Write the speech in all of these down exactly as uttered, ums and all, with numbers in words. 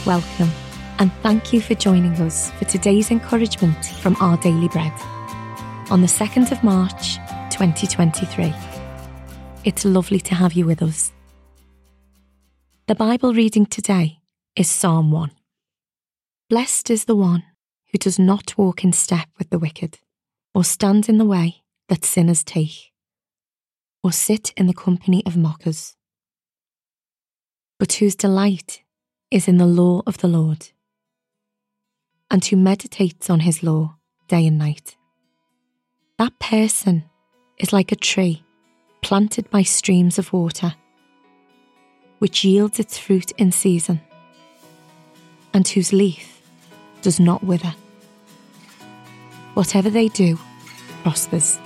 welcome, and thank you for joining us for today's encouragement from Our Daily Bread on the second of March, twenty twenty-three. It's lovely to have you with us. The Bible reading today is Psalm one. Blessed is the one who does not walk in step with the wicked, or stand in the way that sinners take, or sit in the company of mockers, but whose delight is in the law of the Lord, and who meditates on his law day and night. That person is like a tree planted by streams of water, which yields its fruit in season, and whose leaf does not wither. Whatever they do prospers.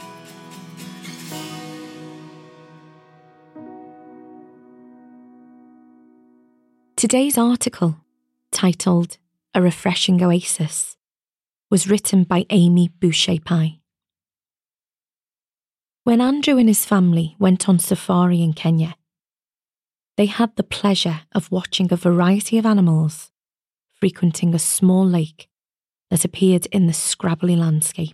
Today's article, titled A Refreshing Oasis, was written by Amy Boucher-Pye. When Andrew and his family went on safari in Kenya, they had the pleasure of watching a variety of animals frequenting a small lake that appeared in the scrabbly landscape.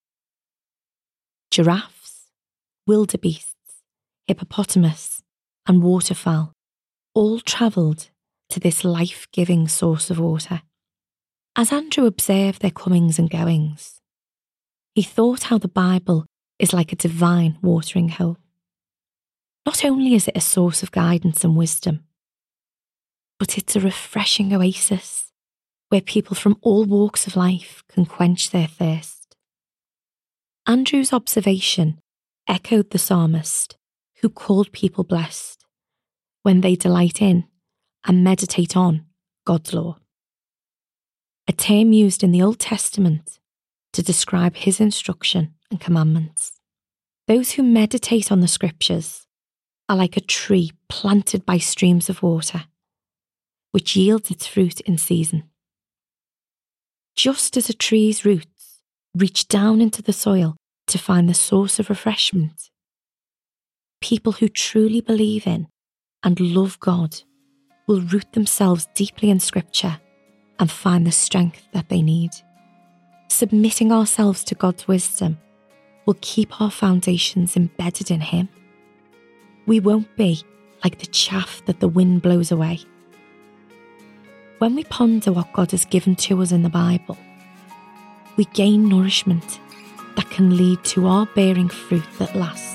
Giraffes, wildebeests, hippopotamus, and waterfowl all travelled to this life-giving source of water. As Andrew observed their comings and goings, he thought how the Bible is like a divine watering hole. Not only is it a source of guidance and wisdom, but it's a refreshing oasis where people from all walks of life can quench their thirst. Andrew's observation echoed the psalmist, who called people blessed when they delight in and meditate on God's law, a term used in the Old Testament to describe his instruction and commandments. Those who meditate on the scriptures are like a tree planted by streams of water, which yields its fruit in season. Just as a tree's roots reach down into the soil to find the source of refreshment, people who truly believe in and love God will root themselves deeply in Scripture and find the strength that they need. Submitting ourselves to God's wisdom will keep our foundations embedded in Him. We won't be like the chaff that the wind blows away. When we ponder what God has given to us in the Bible, we gain nourishment that can lead to our bearing fruit that lasts.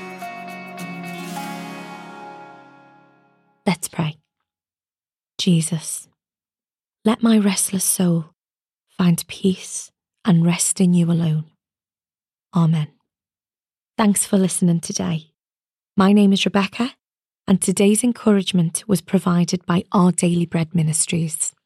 Let's pray. Jesus, let my restless soul find peace and rest in you alone. Amen. Thanks for listening today. My name is Rebecca, and today's encouragement was provided by Our Daily Bread Ministries.